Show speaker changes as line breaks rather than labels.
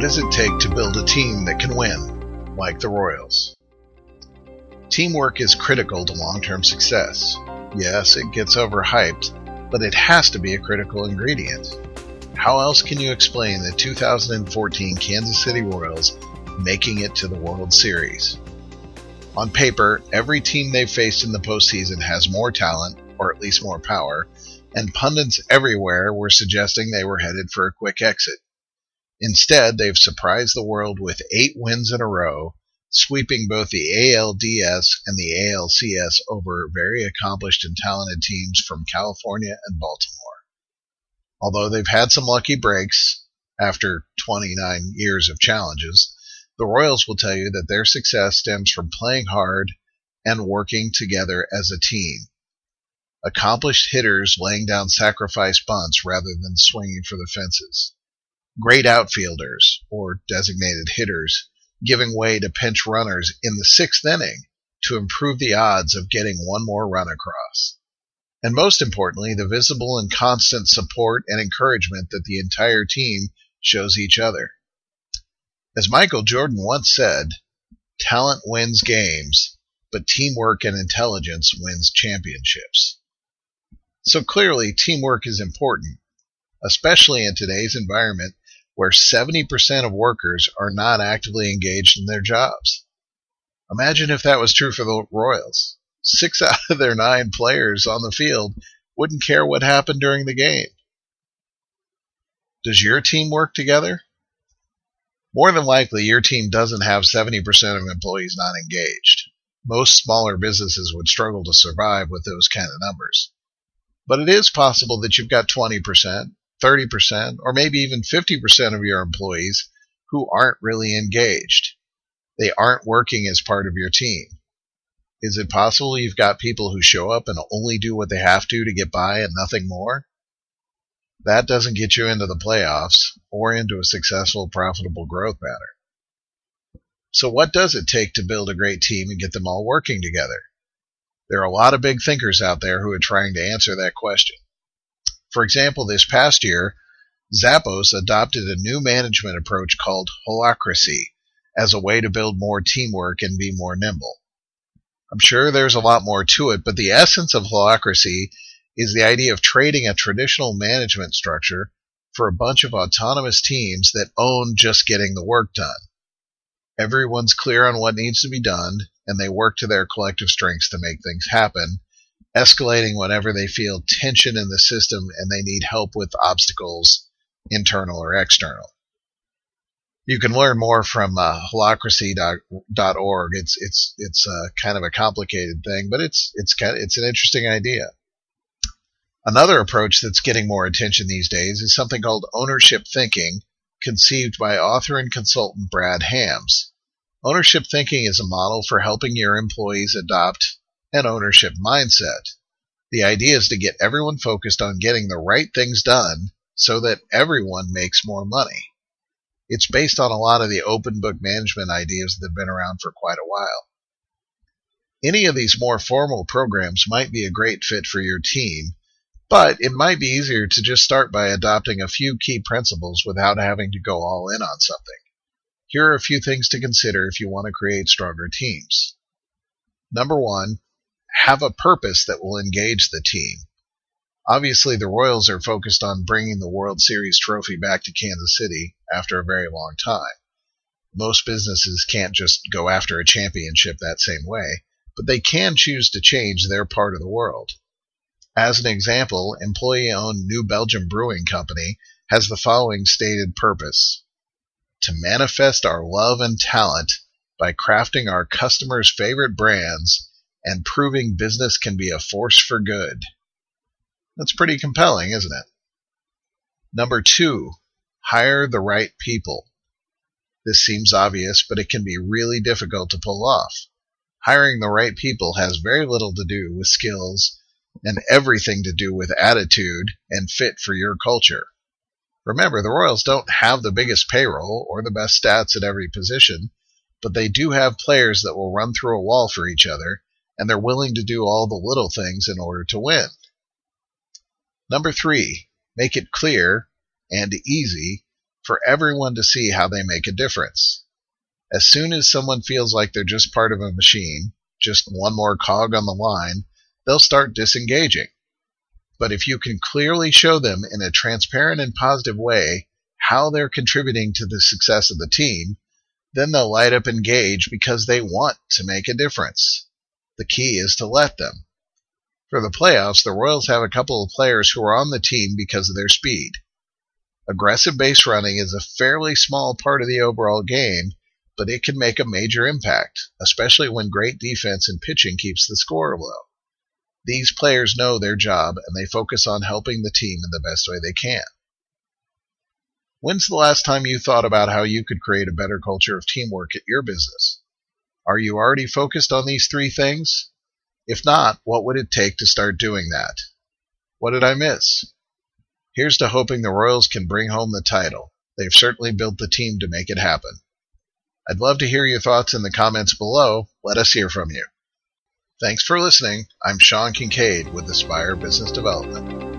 What does it take to build a team that can win, like the Royals? Teamwork is critical to long-term success. Yes, it gets overhyped, but it has to be a critical ingredient. How else can you explain the 2014 Kansas City Royals making it to the World Series? On paper, every team they've faced in the postseason has more talent, or at least more power, and pundits everywhere were suggesting they were headed for a quick exit. Instead, they've surprised the world with 8 wins in a row, sweeping both the ALDS and the ALCS over very accomplished and talented teams from California and Baltimore. Although they've had some lucky breaks after 29 years of challenges, the Royals will tell you that their success stems from playing hard and working together as a team. Accomplished hitters laying down sacrifice bunts rather than swinging for the fences. Great outfielders, or designated hitters, giving way to pinch runners in the 6th inning to improve the odds of getting one more run across. And most importantly, the visible and constant support and encouragement that the entire team shows each other. As Michael Jordan once said, talent wins games, but teamwork and intelligence wins championships. So clearly, teamwork is important, especially in today's environment where 70% of workers are not actively engaged in their jobs. Imagine if that was true for the Royals. 6 out of their 9 players on the field wouldn't care what happened during the game. Does your team work together? More than likely, your team doesn't have 70% of employees not engaged. Most smaller businesses would struggle to survive with those kind of numbers. But it is possible that you've got 20%, 30%, or maybe even 50% of your employees who aren't really engaged. They aren't working as part of your team. Is it possible you've got people who show up and only do what they have to get by and nothing more? That doesn't get you into the playoffs or into a successful, profitable growth pattern. So what does it take to build a great team and get them all working together? There are a lot of big thinkers out there who are trying to answer that question. For example, this past year, Zappos adopted a new management approach called holacracy as a way to build more teamwork and be more nimble. I'm sure there's a lot more to it, but the essence of holacracy is the idea of trading a traditional management structure for a bunch of autonomous teams that own just getting the work done. Everyone's clear on what needs to be done, and they work to their collective strengths to make things happen, escalating whenever they feel tension in the system and they need help with obstacles, internal or external. You can learn more from holacracy.org. It's kind of a complicated thing, but it's an interesting idea. Another approach that's getting more attention these days is something called ownership thinking, conceived by author and consultant Brad Hams. Ownership thinking is a model for helping your employees adopt an ownership mindset. The idea is to get everyone focused on getting the right things done so that everyone makes more money. It's based on a lot of the open book management ideas that have been around for quite a while. Any of these more formal programs might be a great fit for your team, but it might be easier to just start by adopting a few key principles without having to go all in on something. Here are a few things to consider if you want to create stronger teams. Number 1, have a purpose that will engage the team. Obviously, the Royals are focused on bringing the World Series trophy back to Kansas City after a very long time. Most businesses can't just go after a championship that same way, but they can choose to change their part of the world. As an example, employee-owned New Belgium Brewing Company has the following stated purpose: to manifest our love and talent by crafting our customers' favorite brands and proving business can be a force for good. That's pretty compelling, isn't it? Number 2, hire the right people. This seems obvious, but it can be really difficult to pull off. Hiring the right people has very little to do with skills and everything to do with attitude and fit for your culture. Remember, the Royals don't have the biggest payroll or the best stats at every position, but they do have players that will run through a wall for each other, and they're willing to do all the little things in order to win. Number 3, make it clear and easy for everyone to see how they make a difference. As soon as someone feels like they're just part of a machine, just one more cog on the line, they'll start disengaging. But if you can clearly show them in a transparent and positive way how they're contributing to the success of the team, then they'll light up and engage because they want to make a difference. The key is to let them. For the playoffs, the Royals have a couple of players who are on the team because of their speed. Aggressive base running is a fairly small part of the overall game, but it can make a major impact, especially when great defense and pitching keeps the score low. These players know their job, and they focus on helping the team in the best way they can. When's the last time you thought about how you could create a better culture of teamwork at your business? Are you already focused on these three things? If not, what would it take to start doing that? What did I miss? Here's to hoping the Royals can bring home the title. They've certainly built the team to make it happen. I'd love to hear your thoughts in the comments below. Let us hear from you. Thanks for listening. I'm Sean Kincaid with Aspire Business Development.